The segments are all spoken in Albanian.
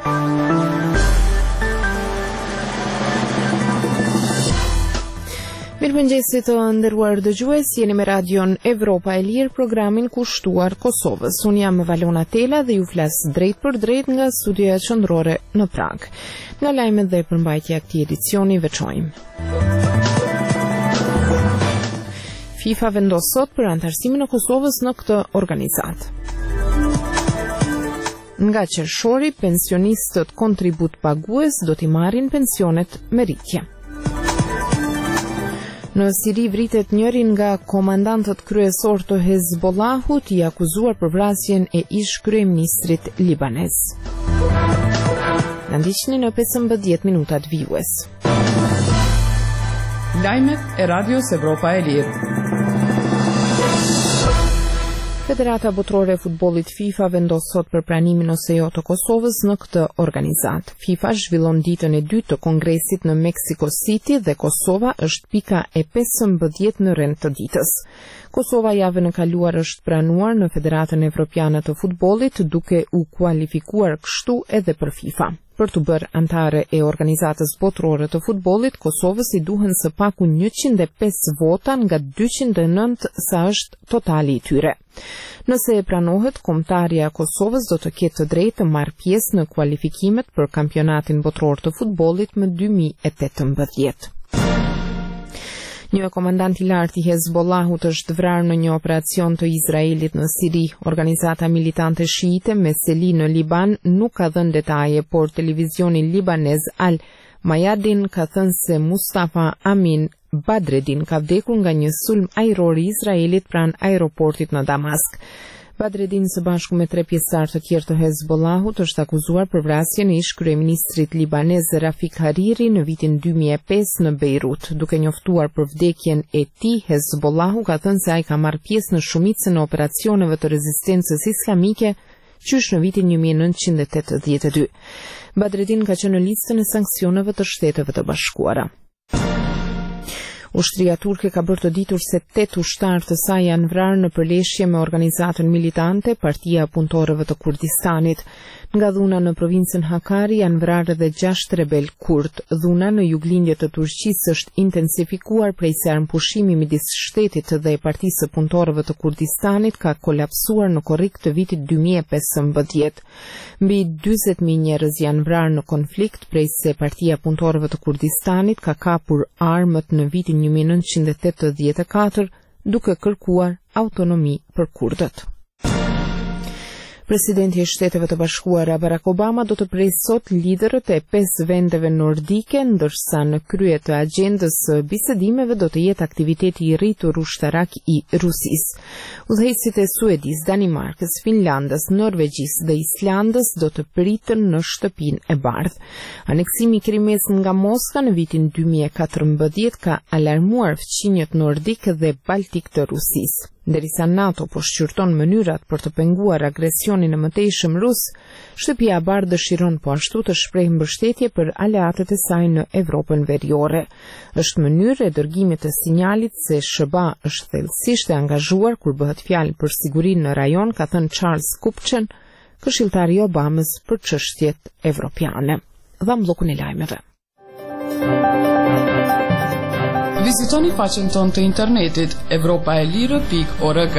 Mirëmëngjesit të nderuar dëgjues, jeni me radion Evropa e Lirë, programin kushtuar Kosovës. Unë jam Valona Tela dhe ju flas drejt për drejt nga studioja qendrore në Prag. Nga lajmet dhe përmbajtja e këtij edicioni veçojmë. FIFA vendos sot për antarësimin e Kosovës në këtë organizatë. Nga qershori, pensionistët kontribut pagues do t'i marrin pensionet me rritje. Në Siri vritet njërin nga komandantët kryesor të Hezbollahut i akuzuar për vrasjen e ish kryeministrit libanez. Na ndiqni në 15 minutat vijues. Lajmet e Radios Evropa e Lirë. Federata Botërore e Futbollit FIFA vendos sot për pranimin ose jo të Kosovës në këtë organizatë. FIFA zhvillon ditën e dytë të kongresit në Mexico City dhe Kosova është pika e 15 në rend të ditës. Kosova javën e kaluar është pranuar në Federatën Evropiane të Futbollit, duke u kualifikuar kështu edhe për FIFA. Për të bërë antare e organizatës botërore të futbollit, Kosovës i duhen së paku 105 vota nga 209 sa është totali i tyre. Nëse e pranohet, kombëtarja e Kosovës do të ketë të drejtë të marrë pjesë në kualifikimet për kampionatin botëror të futbollit më 2018. Një komandant i lartë i Hezbollahut është vrarë në një operacion të Izraelit në Siri. Organizata militante shiite Meseli në Liban nuk ka dhënë detaje, por televizioni libanez Al Mayadin ka thënë se Mustafa Amin Badreddin ka vdekur nga një sulm ajror i Izraelit pranë aeroportit në Damask. Badreddin së bashku me 3 pjesëtar të tjerë të Hezbollahut është akuzuar për vrasjen e ish kryeministrit libanez Rafik Hariri në vitin 2005 në Beirut. Duke njoftuar për vdekjen e tij, Hezbollahu ka thënë se ai ka marrë pjesë në shumicën e operacioneve të rezistencës islamike qysh në vitin 1982. Badreddin ka qenë në listën e sanksioneve të Shteteve të Bashkuara. Ushtria turke ka bërë të ditur se 8 ushtarë të saj janë vrarë në përleshje me organizatën militante Partia e Punëtorëve të Kurdistanit. Nga dhuna në provincën Hakkari janë vrarë edhe 6 rebel kurd. Dhuna në juglindje të Turqisë është intensifikuar prej se armpushimi midis shtetit dhe Partisë së Punëtorëve të Kurdistanit ka kolapsuar në korrik të vitit 2015. Mbi 40.000 njerëz janë vrarë në konflikt prej se Partia e Punëtorëve të Kurdistanit ka kapur armët në vitin 1984 duke kërkuar autonomi për kurdët. Presidenti i Shteteve të Bashkuara Barack Obama do të prejë sot liderët e 5 vendeve nordike, ndërsa në krye të agjendës së bisedimeve do të jetë aktiviteti i rritur ushtarak i Rusisë. Udhëheqësit e Suedis, Danimarkës, Finlandës, Norvegjisë dhe Islandës do të pritën në shtëpinë e bardhë. Aneksimi i Krimes nga Moska në vitin 2014 ka alarmuar fqinjët nordik dhe baltik të Rusisë. Derisa NATO po shqyrton mënyrat për të penguar agresionin e mëtejshëm rus, Shtëpia e Bardhë dëshiron po ashtu të shprehë mbështetje për aleatët e saj në Evropën Veriore. Është mënyrë e dërgimit të sinjalit se SHBA është thellësisht e angazhuar kur bëhet fjalë për sigurinë në rajon, ka thënë Charles Kupchen, këshilltari i Obamës për çështjet evropiane. Dha mllokun e lajmeve. Vizitoni faqen tonë të internetit evropaelire.org.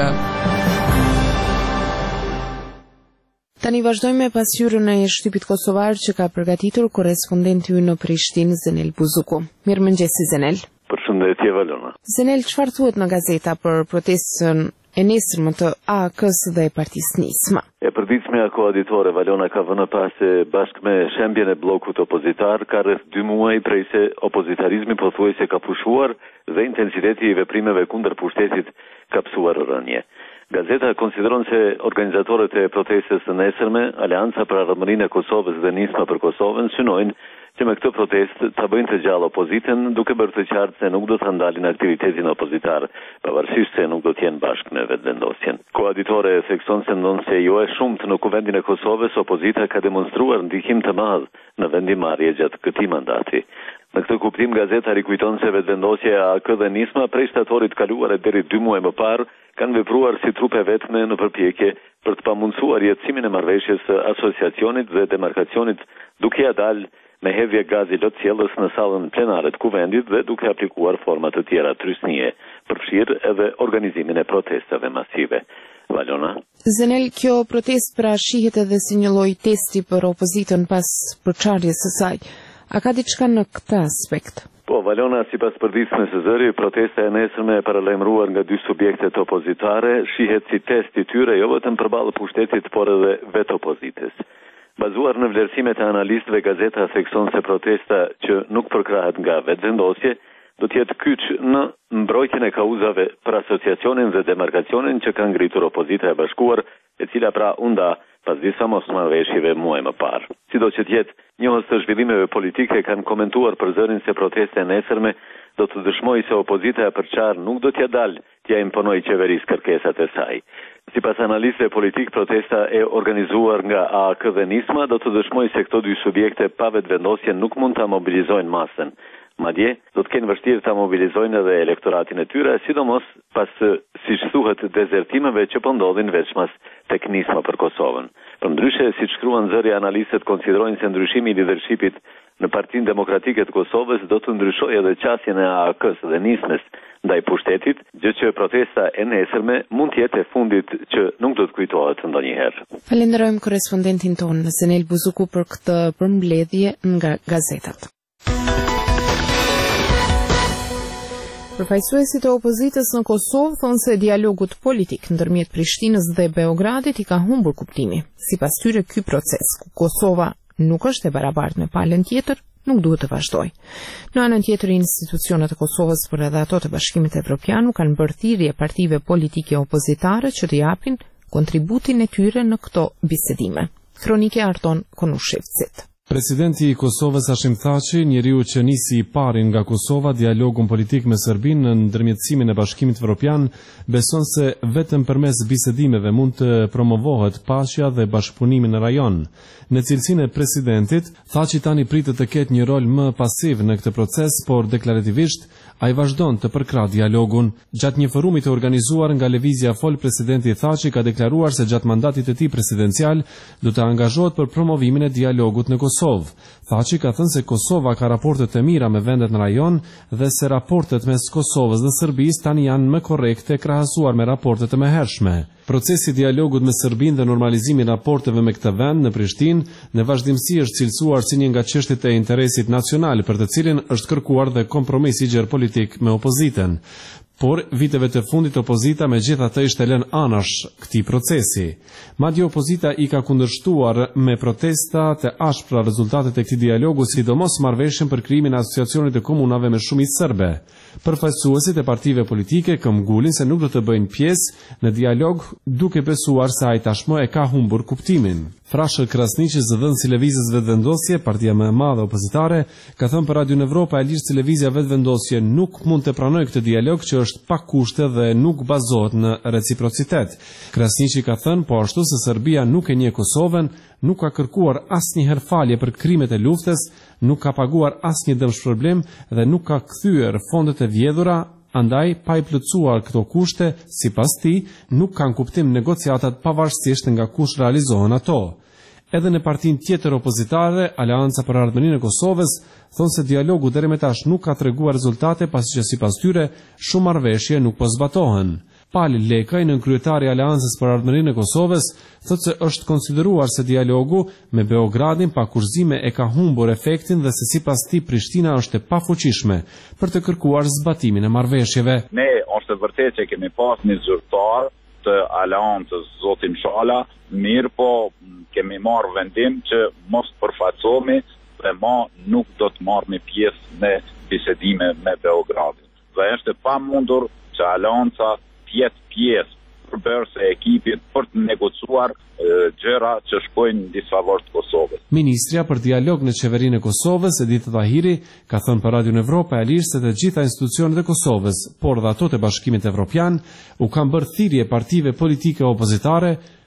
Tani vazhdojmë me pasqyrën e shtypit kosovar që ka përgatitur korrespondenti ynë në Prishtinë, Zenel Buzuku. Mirëmëngjes Zenel. Përshëndetje Valona. Zenel, çfarë thuhet në gazeta për protestën e nesërmë të AK-s dhe Partisë Nisma? E përditshmja koaditore Valona ka vënë pas se bashkë me shembjen e bllokut opozitar ka rreth 2 muaj prej se opozitarizmi pothuajse ka pushuar dhe intensiteti i veprimeve kundër pushtetit ka psuar rënje. Gazeta konsideron se organizatorët e protestës së nesërme, Aleanca për Ardhmërinë e Kosovës dhe Nisma për Kosovën, synojnë që me këtë protest ta bëjnë të gjallë opozitën, duke bërë të qartë se nuk do të ndalin aktivitetin opozitar, pavarësisht se nuk do të jenë bashkë në vetëvendosjen. Koaditore thekson se ndonë se jo e shumtë në kuvendin e Kosovës, opozita ka demonstruar ndihim të madh në vendimarrje gjatë këtij mandati. Në këtë kuptim, gazeta rikujton se vetëvendosja e AK dhe Nisma prej shtatorit kaluar e deri 2 muaj më parë kanë vepruar si trupe vetme në përpjekje për të pamundsuar jetësimin e marrëveshjes së asociacionit dhe demarkacionit, duke ia dalë me hedhje gazi lotësjellës në sallën plenare të kuvendit dhe duke aplikuar forma të tjera trysnie, përfshirë edhe organizimin e protestave masive. Valona. Zenel, kjo protest pra shihet edhe si një lloj testi për opozitën pas përçarjes së saj. A ka diçka në këtë aspekt? Po, Valona, sipas përditshmës së zëri, protesta e nesërme e paralajmëruar nga dy subjektet opozitare shihet si test i tyre jo vetëm përballë pushtetit, por edhe vetë opozitës. Bazuar në vlerësimet e analistëve, gazeta thekson se protesta që nuk përkrahet nga vetëvendosje do të jetë kyç në mbrojtjen e kauzave për asociacionin dhe demarkacionin që ka ngritur opozita e bashkuar, e cila pra u nda pas disa mosmarrëveshjeve muaj më parë. Sido që të jetë, njohës të zhvillimeve politike kanë komentuar për zërin se protesta e nesërme do të dëshmojë se opozita e përçarë nuk do t'ja dalë t'ja imponojë qeverisë kërkesat e saj. Sipas analistëve politik, protesta e organizuar nga AAK dhe Nisma do të dëshmojë se këto dy subjekte pa vetëvendosje nuk mund ta mobilizojnë masën. Madje, do të kenë vështirë ta mobilizojnë edhe elektoratin e tyre, sidomos pas, siç thuhet, dezertimeve që po ndodhin veçmas tek Nisma për Kosovën. Përndryshe, siç shkruan zëri, analistët konsiderojnë se ndryshimi i lidershipit në Partinë Demokratike të Kosovës do të ndryshojë edhe qasjen e AAK-s dhe Nismës ndaj pushtetit, gjë që protesta e nesërme mund të jetë e fundit që nuk do të kujtohet ndonjëherë. Falenderojmë korrespondentin tonë Zenel Buzuku për këtë përmbledhje nga gazetat. Përfaqësuesit e opozitës në Kosovë thonë se dialogut politik ndërmjet Prishtinës dhe Beogradit i ka humbur kuptimi. Sipas tyre, ky proces ku Kosova nuk është e barabartë me palën tjetër, nuk duhet të vazhdojë. Në anën tjetër, institucionet e Kosovës, por edhe ato të Bashkimit Evropian, kanë bërë thirrje partive politike opozitare që të japin kontributin e tyre në këto bisedime. Kronike Arton Konushevcit. Presidenti i Kosovës Hashim Thaçi, njeriu që nisi i pari nga Kosova dialogun politik me Serbinë në ndërmjetësimin e Bashkimit Evropian, beson se vetëm përmes bisedimeve mund të promovohet paqja dhe bashkëpunimi në rajon. Në cilësinë e presidentit, Thaçi tani pritet të ketë një rol më pasiv në këtë proces, por deklarativisht ai vazhdon të përkrah dialogun. Gjatë një forumi të organizuar nga Lëvizja Fol, presidenti Thaçi ka deklaruar se gjatë mandatit të tij presidencial do të angazhohet për promovimin e dialogut në Kosovë. Thaçi ka thënë se Kosova ka raporte të mira me vendet në rajon dhe se raportet mes Kosovës dhe Serbisë tani janë më korrekte krahasuar me raportet e mëhershme. Procesi i dialogut me Serbinë dhe normalizimi i raporteve me këtë vend në Prishtinë në vazhdimsi është cilësuar si një nga çështjet e interesit nacional për të cilin është kërkuar dhe kompromis i gjerë politik me opozitën. Por viteve të fundit opozita megjithatë ishte lënë anash këtij procesi. Madje opozita i ka kundërshtuar me protesta të ashpra rezultatet e këtij dialogu, sidomos marrëveshjen për krijimin e asociacionit të komunave me shumicë serbe. Përfaqësuesit e partive politike këmbgulin se nuk do të bëjnë pjesë në dialog, duke besuar se ai tashmë e ka humbur kuptimin. Frashë Krasniqi, zëdhënës i lëvizjes vetëvendosje, partia më e madhe opozitare, ka thënë për Radio Evropa e Lirë se lëvizja vetëvendosje nuk mund të pranojë këtë dialog që është pa kushte dhe nuk bazohet në reciprocitet. Krasniqi ka thënë po ashtu se Serbia nuk e njeh Kosovën, nuk ka kërkuar asnjëherë falje për krimet e luftës, nuk ka paguar asnjë dëmshpërblim dhe nuk ka kthyer fondet e vjedhura. Andaj, pa i plotësuar këto kushte, sipas tij, nuk kanë kuptim negociatat pavarësisht nga kush realizohen ato. Edhe në partinë tjetër opozitare, Aleanca për Ardhmërinë e Kosovës, thonë se dialogu deri më tash nuk ka treguar rezultate, pasi që sipas tyre shumë marrëveshje nuk po zbatohen. Pali Lekaj, nënkryetari i Aleancës për Ardhmërinë e Kosovës, thotë se është konsideruar se dialogu me Beogradin pa kurrëzime e ka humbur efektin dhe se sipas tij Prishtina është e pafuqishme për të kërkuar zbatimin e marrëveshjeve. Ne është vërtet që kemi pas një zyrtar të Aleancës, zotin Shala, mirë po kemi marrë vendim që mos përfaqësohemi dhe nuk do të marrëmi pjesë në bisedime me Beogradin. Dhe është e pamundur që Aleanca tjetë pjesë përbërëse e ekipit për të negociuar gjëra që shkojnë në disfavor të Kosovës. Ministrja për dialog në qeverinë e Kosovës, Edita Tahiri, ka thënë për Radio Evropa e Lirë se të gjitha institucionet e Kosovës, por dhe ato të Bashkimit Evropian, u kanë bërë thirrje partive politike opozitare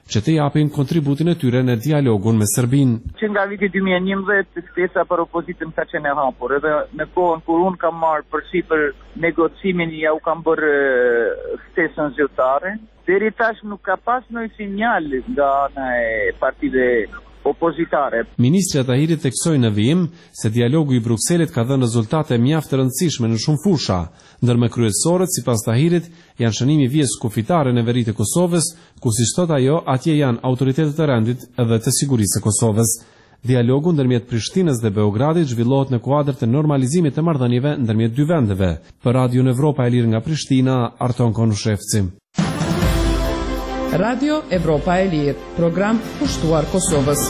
që të japin kontributin e tyre në dialogun me Serbinë. Që nga viti 2011 ftesa për opozitën ka qenë e hapur, edhe në kohën kur unë kam marrë për negocimin ja u kam bërë ftesën zyrtare. Deri tash nuk ka pas ndonjë sinjal nga ana e partive opozitare. Ministri Tahirit theksoi në vijim se dialogu i Brukselit ka dhënë rezultate mjaft të rëndësishme në shumë fusha, ndër më kryesorët sipas Tahirit janë shënimi i vijës kufitare në veri të Kosovës, ku siç thot ajo, atje janë autoritetet e rendit edhe të sigurisë së Kosovës. Dialogu ndërmjet Prishtinës dhe Beogradit zhvillohet në kuadër të normalizimit të marrëdhënieve ndërmjet dy vendeve. Për Radio Evropa e Lirë nga Prishtina, Arton Konushevci. Radio Evropa e Lirë, program kushtuar Kosovës.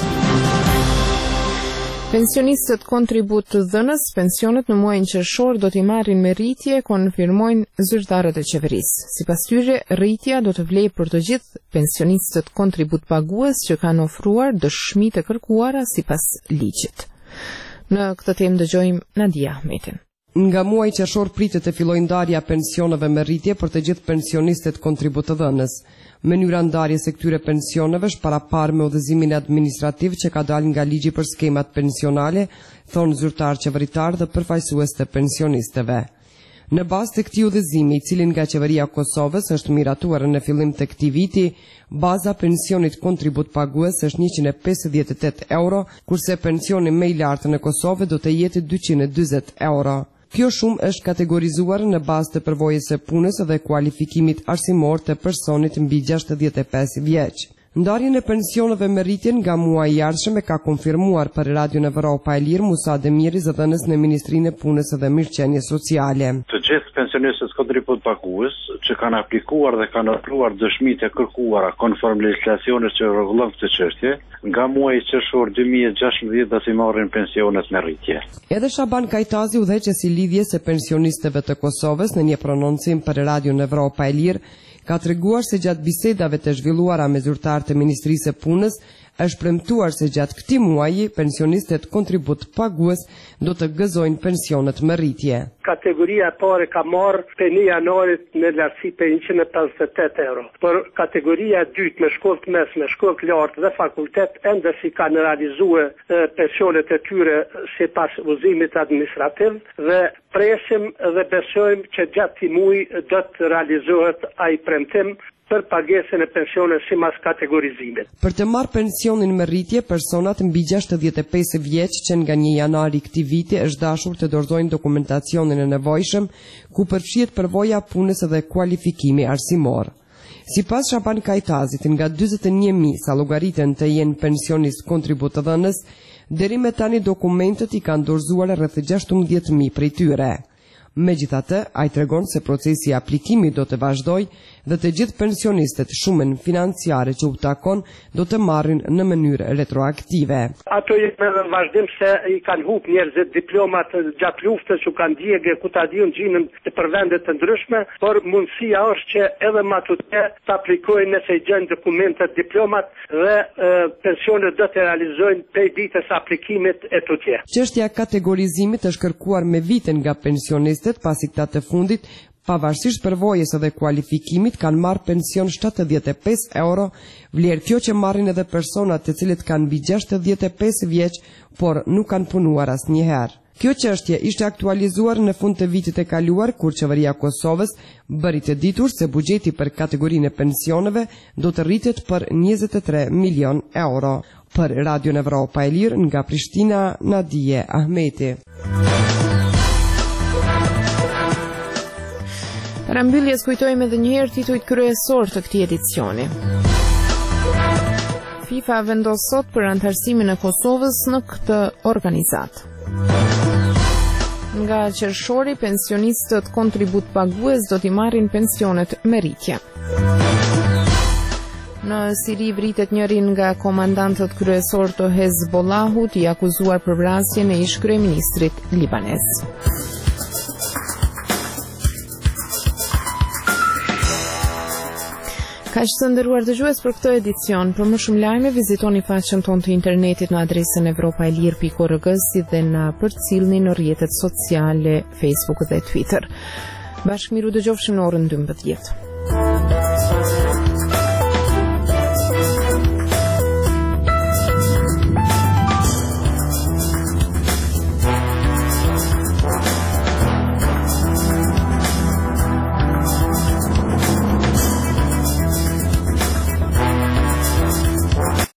Pensionistët kontribut të dhënës pensionet në muajin qershor do t'i marrin me rritje, konfirmojnë zyrtarët e qeverisë. Sipas tyre, rritja do të vlejë për të gjithë pensionistët kontribut pagues që kanë ofruar dëshmi të kërkuara sipas ligjit. Në këtë temë dëgjojmë Nadia Ahmetin. Nga muaji qershor pritet të fillojë ndarja pensioneve me rritje për të gjithë pensionistët kontribut të dhënës. Mënyra ndarjes së këtyre pensioneve është paraparë me udhëzimin administrativ që ka dalë nga ligji për skemat pensionale, thonë zyrtar qeveritar dhe përfaqësues të pensionistëve. Në bazë të këtij udhëzimi, i cili nga qeveria e Kosovës është miratuar në fillim të këtij viti, baza pensionit kontribut pagues është 158 euro, kurse pensioni më i lartë në Kosovë do të jetë 240 euro. Kjo shumë është kategorizuar në bazë të përvojës së punës dhe kualifikimit arsimor të personit mbi 65 vjeç. Ndarjen e pensioneve me rritjen nga muaji i ardhshëm e ka konfirmuar për Radio Evropa e Lirë Musa Demiri, zëdhënës në Ministrinë e Punës dhe Mirëqenies Sociale. Të gjithë pensionistët kontribut pagues që kanë aplikuar dhe kanë ofruar dëshmitë e kërkuara konform legjislacionit që rregullon këtë çështje, nga muaji qershor 2016 do të marrin pensionet me rritje. Edhe Shaban Kajtazi, udhëheqës i lidhjes së pensionistëve të Kosovës, në një prononcim për Radio Evropa e Lirë, ka treguar se gjatë bisedave të zhvilluara me zyrtarët e Ministrisë së Punës, është premtuar se gjatë këtij muaji pensionistët kontribut pagues do të gëzojnë pensionet me rritje. Kategoria e parë ka marrë për 1 janarit në lartësi për 158 euro. Por kategoria e dytë me shkollë të mesme, shkollë të lartë dhe fakultet ende si kanë realizuar pensionet e tyre sipas udhëzimit administrativ dhe presim dhe besojmë që gjatë këtij muaji do të realizohet ai premtim për pagesën e pensionit sipas kategorizimit. Për të marrë pensionin me rritje, personat mbi 65 vjeç që nga 1 janar i këtij viti është dashur të dorëzojnë dokumentacionin e nevojshëm, ku përfshihet përvoja punës dhe kualifikimi arsimor. Sipas Shaban Kajtazit, nga 41.000 sa llogariten të jenë pensionist kontribut të dhënës, deri me tani dokumentet i kanë dorëzuar rreth 16.000 prej tyre. Megjithatë, ai tregon se procesi i aplikimit do të vazhdojë dhe të gjithë pensionistët shumën financiare që u takon do të marrin në mënyrë retroaktive. Ato janë në vazhdim se i kanë humbur njerëzit diplomat gjatë luftës që kanë djegë ku ta diun gjinën për vende të ndryshme, por mundësia është që edhe matutë të aplikojnë nëse gjejnë dokumentet diplomat dhe pensionet do të realizojnë prej ditës aplikimit e tutje. Çështja e kategorizimit është kërkuar me vite nga pensionistët, pasi këta të fundit, pavarësisht përvojës dhe kualifikimit, kanë marrë pension 75 euro, vlerë kjo që marrin edhe personat të cilët kanë mbi 65 vjeç, por nuk kanë punuar asnjëherë. Kjo çështje ishte aktualizuar në fund të vitit të kaluar, kur qeveria e Kosovës bëri të ditur se buxheti për kategorinë e pensioneve do të rritet për 23 milion euro. Për Radio Evropa e Lirë nga Prishtina, Nadia Ahmeti. Para mbylljes kujtojmë edhe një herë titujt kryesor të këtij edicioni. FIFA vendos sot për antarësimin e Kosovës në këtë organizatë. Nga qershori, pensionistët kontribut pagues do t'i marrin pensionet me rritje. Në Siri vritet njëri nga komandantët kryesor të Hezbollahut i akuzuar për vrasjen e ish kryeministrit libanez. Kaq të nderuar dëgjues për këtë edicion. Për më shumë lajme vizitoni faqen tonë të internetit në adresën evropaelir.org si dhe na përcillni në rrjetet sociale Facebook dhe Twitter. Bashkë miru dëgjofshim në orën 12.